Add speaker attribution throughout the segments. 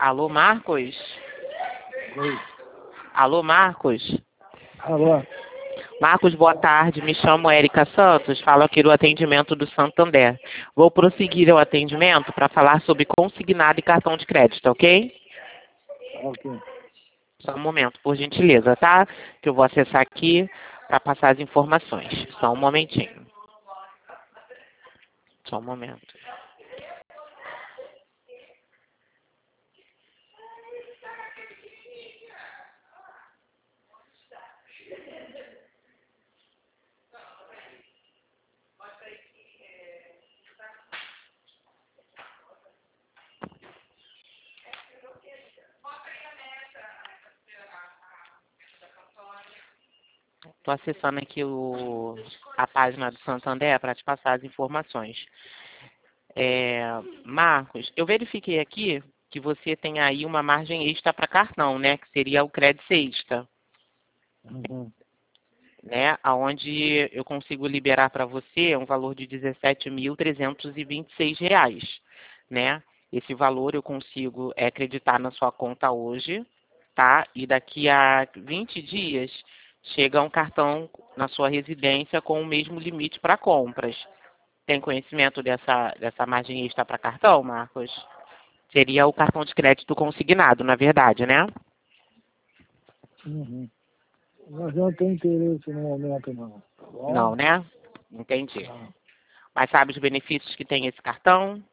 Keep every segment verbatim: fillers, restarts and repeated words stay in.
Speaker 1: Alô, Marcos?
Speaker 2: Oi.
Speaker 1: Alô, Marcos?
Speaker 2: Alô.
Speaker 1: Marcos, boa tarde. Me chamo Érica Santos, falo aqui do atendimento do Santander. Vou prosseguir o atendimento para falar sobre consignado e cartão de crédito, ok?
Speaker 2: Ok.
Speaker 1: Só um momento, por gentileza, tá? Que eu vou acessar aqui para passar as informações. Só um momentinho. Só um momento. Estou acessando aqui o, a página do Santander para te passar as informações. É, Marcos, eu verifiquei aqui que você tem aí uma margem extra para cartão, né? Que seria o crédito extra,
Speaker 2: Uhum.
Speaker 1: né? Onde eu consigo liberar para você um valor de dezessete mil trezentos e vinte e seis reais, né? Esse valor eu consigo é, acreditar na sua conta hoje, tá? E daqui a vinte dias chega um cartão na sua residência com o mesmo limite para compras. Tem conhecimento dessa, dessa margem extra para cartão, Marcos? Seria o cartão de crédito consignado, na verdade, né?
Speaker 2: Uhum. Mas eu não tenho interesse no momento, não. Tá bom?
Speaker 1: Não, né? Entendi.
Speaker 2: Não.
Speaker 1: Mas sabe os benefícios que tem esse cartão?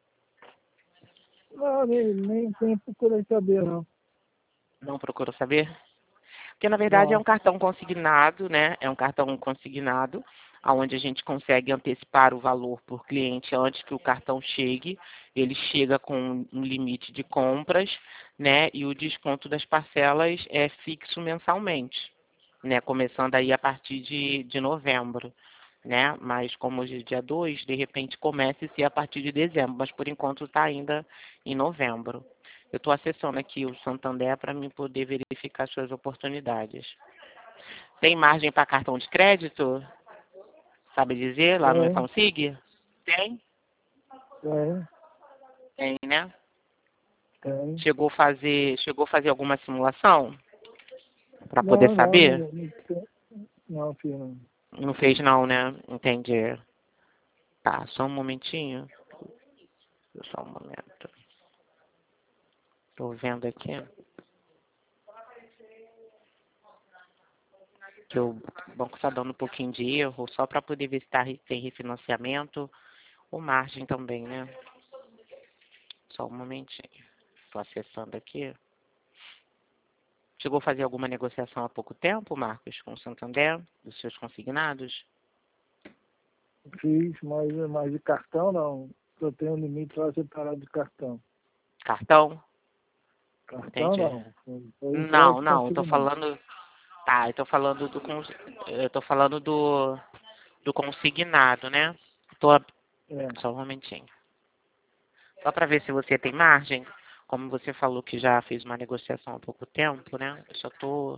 Speaker 2: Não, nem, nem sempre procurei saber, não.
Speaker 1: Não procurou saber? Porque, na verdade, é um
Speaker 2: Não.
Speaker 1: cartão consignado, né? É um cartão consignado, onde a gente consegue antecipar o valor por cliente antes que o cartão chegue. Ele chega com um limite de compras, né? E o desconto das parcelas é fixo mensalmente, né? Começando aí a partir de, de novembro, né? Mas como hoje é dia dois, de repente comece a ser a partir de dezembro, mas por enquanto está ainda em novembro. Eu estou acessando aqui o Santander para mim poder verificar suas oportunidades. Tem margem para cartão de crédito? Sabe dizer lá no
Speaker 2: Tem,
Speaker 1: Config? Tem?
Speaker 2: tem,
Speaker 1: Tem, né?
Speaker 2: tem.
Speaker 1: Chegou a fazer, chegou a fazer alguma simulação para poder
Speaker 2: Não, não, não,
Speaker 1: saber?
Speaker 2: não, tem. Não, filho, não.
Speaker 1: Não fez não, né? Entendi. Tá, só um momentinho. Só um momento. Estou vendo aqui que o banco está dando um pouquinho de erro, só para poder ver se tá, tem refinanciamento ou margem também, né? Só um momentinho. Estou acessando aqui. Chegou a fazer alguma negociação há pouco tempo, Marcos, com o Santander, dos seus consignados?
Speaker 2: Fiz, mas, mas de cartão, não. Eu tenho um limite lá separado de cartão.
Speaker 1: Cartão?
Speaker 2: Cartão,
Speaker 1: Entendi.
Speaker 2: não. Foi foi
Speaker 1: Não,
Speaker 2: crédito
Speaker 1: não, eu tô
Speaker 2: consignado.
Speaker 1: falando. Tá, eu tô falando do cons- eu tô falando do, do consignado, né? Tô,
Speaker 2: É.
Speaker 1: só um momentinho. Só para ver se você tem margem. Como você falou que já fez uma negociação há pouco tempo, né? Eu só tô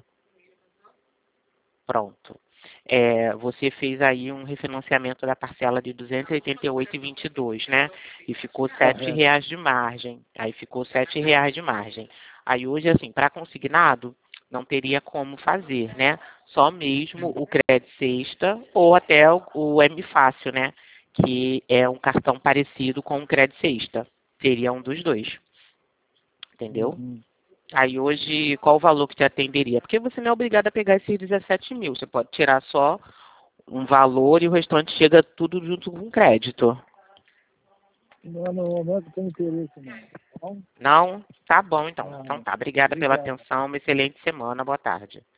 Speaker 1: pronto. É, você fez aí um refinanciamento da parcela de duzentos e oitenta e oito reais e vinte e dois centavos, né? E ficou sete
Speaker 2: Correto.
Speaker 1: reais de margem. Aí ficou sete reais de margem. Aí hoje, assim, para consignado, não teria como fazer, né? Só mesmo o crédito sexta ou até o, o M Fácil, né? Que é um cartão parecido com o crédito sexta. Seria um dos dois. Entendeu?
Speaker 2: Uhum.
Speaker 1: Aí hoje, qual o valor que te atenderia? Porque você não é obrigado a pegar esses dezessete mil. Você pode tirar só um valor e o restante chega tudo junto com crédito.
Speaker 2: Não, no momento não tem interesse, não. Tá bom?
Speaker 1: Não? Tá bom, então. Então
Speaker 2: Não.
Speaker 1: tá. Obrigada pela
Speaker 2: Obrigado.
Speaker 1: atenção. Uma excelente semana. Boa tarde.